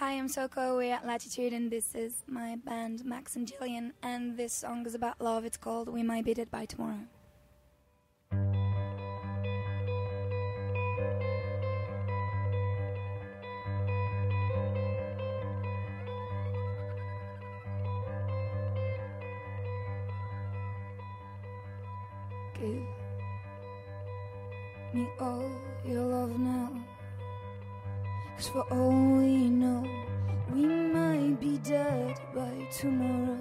Hi, I'm Soko. We're at Latitude, and this is my band, Max and Jillian. And this song is about love. It's called We Might Be Dead by Tomorrow. Give me all your love now, 'cause for all we know, we might be dead by tomorrow.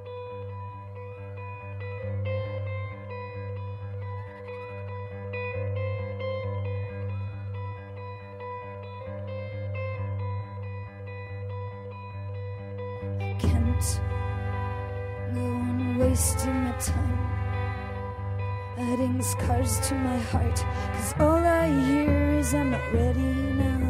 I can't go on wasting my time, adding scars to my heart, 'cause all I hear is I'm not ready now.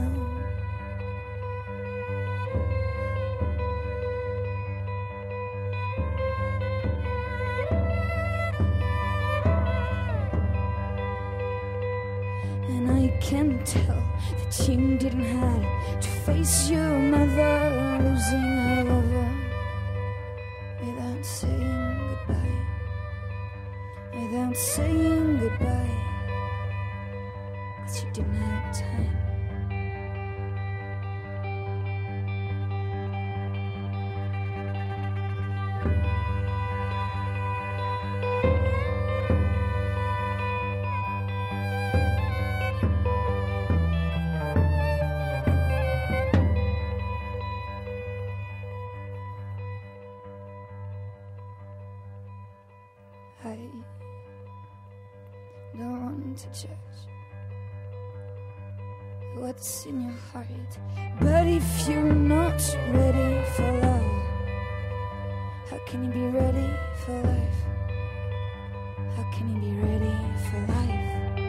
And I can tell that you didn't have to face your mother losing her lover without saying goodbye. Without saying goodbye, 'cause you didn't have time. I don't want to judge what's in your heart, but if you're not ready for love, how can you be ready for life? How can you be ready for life?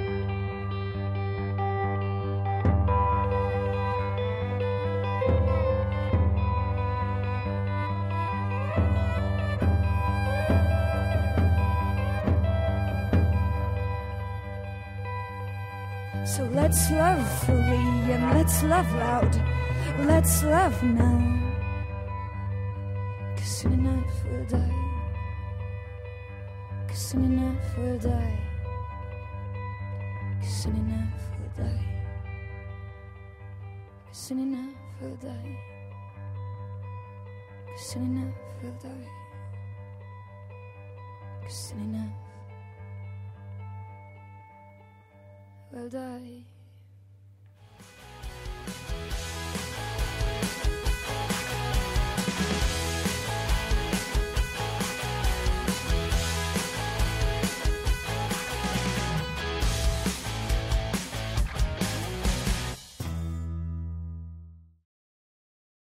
So let's love fully and let's love loud. Let's love now, 'cause soon enough we'll die. 'Cause soon enough we'll die. 'Cause soon enough we'll die. 'Cause soon enough we'll die. 'Cause soon enough we'll die. 'Cause soon enough will die.